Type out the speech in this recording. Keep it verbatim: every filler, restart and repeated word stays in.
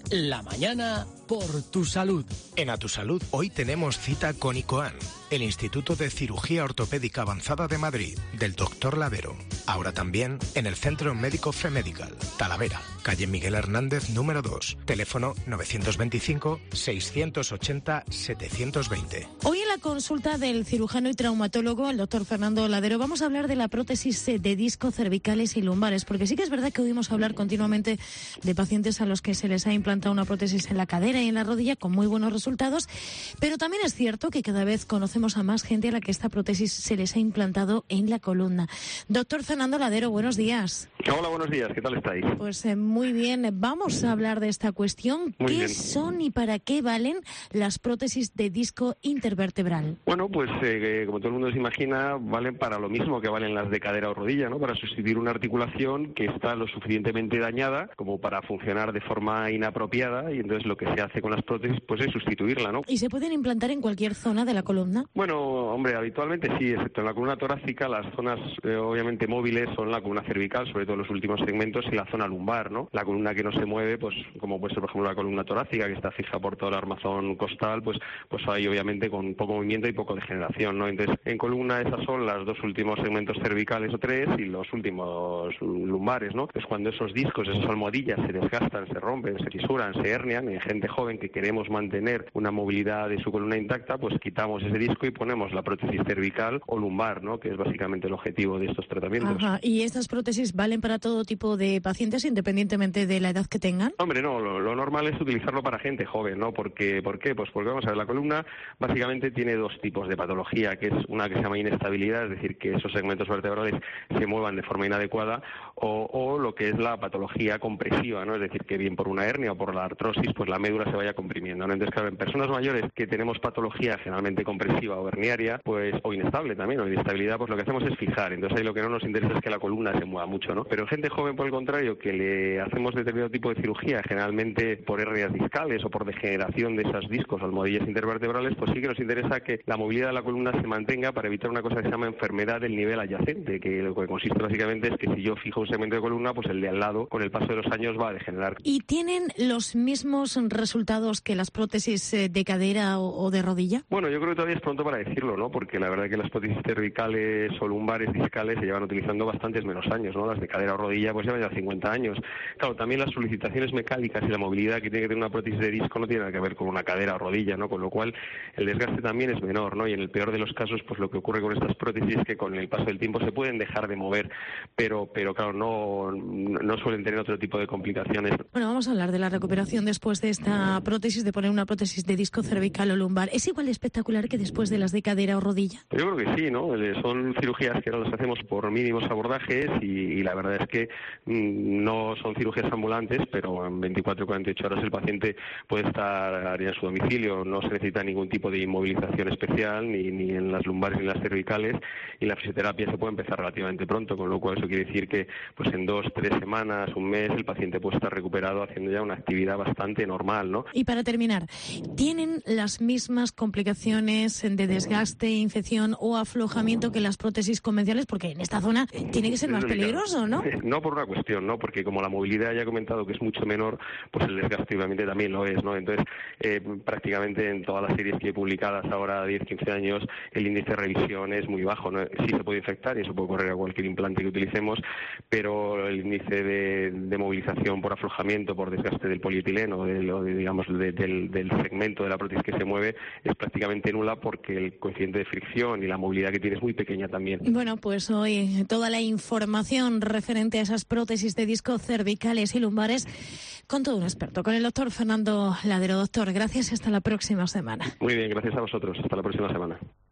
La mañana por tu salud. En A Tu Salud hoy tenemos cita con ICOAN, el Instituto de Cirugía Ortopédica Avanzada de Madrid, del doctor Ladero. Ahora también en el Centro Médico Femedical, Talavera, calle Miguel Hernández número dos, teléfono novecientos veinticinco, seiscientos ochenta, setecientos veinte. Hoy en la consulta del cirujano y traumatólogo, el doctor Fernando Ladero, vamos a hablar de la prótesis de disco cervicales y lumbares, porque sí que es verdad que oímos hablar continuamente de pacientes a los que se les ha implantado una prótesis en la cadera y en la rodilla con muy buenos resultados, pero también es cierto que cada vez conocemos a más gente a la que esta prótesis se les ha implantado en la columna. Doctor Fernando Ladero, buenos días. Hola, buenos días, ¿qué tal estáis? Pues eh, muy bien, vamos a hablar de esta cuestión. Muy ¿Qué bien. son y para qué valen las prótesis de disco intervertebral? Bueno, pues eh, como todo el mundo se imagina, valen para lo mismo que valen las de cadera o rodilla, ¿no? Para sustituir una articulación que está lo suficientemente dañada como para funcionar de forma inapropiada, y entonces lo que se hace con las prótesis pues es sustituirla, ¿no? ¿Y se pueden implantar en cualquier zona de la columna? Bueno, hombre, habitualmente sí, excepto en la columna torácica. Las zonas eh, obviamente móviles son la columna cervical, sobre todo en los últimos segmentos, y la zona lumbar, ¿no? La columna que no se mueve, pues como puede ser por ejemplo la columna torácica, que está fija por todo el armazón costal, pues pues ahí obviamente con poco movimiento y poco degeneración, ¿no? Entonces, en columna esas son los dos últimos segmentos cervicales o tres y los últimos lumbares, ¿no? Pues cuando esos discos, esas almohadillas se desgastan, se rompen, se fisuran, se hernian, en gente joven que queremos mantener una movilidad de su columna intacta, pues quitamos ese disco y ponemos la prótesis cervical o lumbar, ¿no? Que es básicamente el objetivo de estos tratamientos. Ajá. ¿Y estas prótesis valen para todo tipo de pacientes, independientemente de la edad que tengan? Hombre, no, lo, lo normal es utilizarlo para gente joven, ¿no? Porque, ¿por qué? Pues porque, vamos a ver, la columna básicamente tiene dos tipos de patología, que es una que se llama inestabilidad, es decir, que esos segmentos vertebrales se muevan de forma inadecuada, o, o lo que es la patología compresiva, ¿no? Es decir, que bien por una hernia o por la artrosis, pues la médula se vaya comprimiendo, ¿no? Entonces, claro, en personas mayores que tenemos patología generalmente compresiva o herniaria, pues, o inestable también, o inestabilidad, pues lo que hacemos es fijar. Entonces ahí lo que no nos interesa es que la columna se mueva mucho, ¿no? Pero en gente joven, por el contrario, que le hacemos determinado tipo de cirugía, generalmente por hernias discales o por degeneración de esos discos o almohadillas intervertebrales, pues sí que nos interesa que la movilidad de la columna se mantenga para evitar una cosa que se llama enfermedad del nivel adyacente, que lo que consiste básicamente es que si yo fijo un segmento de columna, pues el de al lado, con el paso de los años, va a degenerar. ¿Y tienen los mismos resultados que las prótesis eh, de cadera o, o de rodilla? Bueno, yo creo que todavía es pronto para decirlo, ¿no? Porque la verdad es que las prótesis cervicales o lumbares discales se llevan utilizando bastantes menos años, ¿no? Las de cadera o rodilla pues llevan ya cincuenta años. Claro, también las solicitaciones mecánicas y la movilidad que tiene que tener una prótesis de disco no tiene nada que ver con una cadera o rodilla, ¿no? Con lo cual el desgaste también es menor, ¿no? Y en el peor de los casos, pues lo que ocurre con estas prótesis es que con el paso del tiempo se pueden dejar de mover, pero pero claro, no, no suelen tener otro tipo de complicaciones. Bueno, vamos a hablar de la recuperación después de esta prótesis, de poner una prótesis de disco cervical o lumbar. ¿Es igual de espectacular que después de las de cadera o rodilla? Yo creo que sí, ¿no? Son cirugías que ahora las hacemos por mínimos abordajes y, y la verdad es que mmm, no son cirugías ambulantes, pero en veinticuatro a cuarenta y ocho horas el paciente puede estar en su domicilio, no se necesita ningún tipo de inmovilización especial, ni, ni en las lumbares ni en las cervicales, y la fisioterapia se puede empezar relativamente pronto, con lo cual eso quiere decir que pues en dos, tres semanas, un mes, el paciente puede estar recuperado haciendo ya una actividad bastante normal, ¿no? Y para terminar, ¿tienen las mismas complicaciones de desgaste, infección o aflojamiento que las prótesis convencionales? Porque en esta zona tiene que ser más peligroso, ¿no? No por una cuestión, ¿no? Porque como la movilidad ya he comentado que es mucho menor, pues el desgaste obviamente también lo es, ¿no? Entonces, eh, prácticamente en todas las series que he publicadas ahora, diez, quince años, el índice de revisión es muy bajo, ¿no? Sí se puede infectar y eso puede ocurrir a cualquier implante que utilicemos, pero el índice de, de movilización por aflojamiento, por desgaste del polietileno, de, o de, digamos, de, del, del segmento de la prótesis que se mueve, es prácticamente nula porque el coeficiente de fricción y la movilidad que tiene es muy pequeña también. Bueno, pues hoy toda la información referente a esas prótesis de disco cervicales y lumbares con todo un experto, con el doctor Fernando Ladero. Doctor, gracias y hasta la próxima semana. Muy bien, gracias a vosotros. Hasta la próxima semana.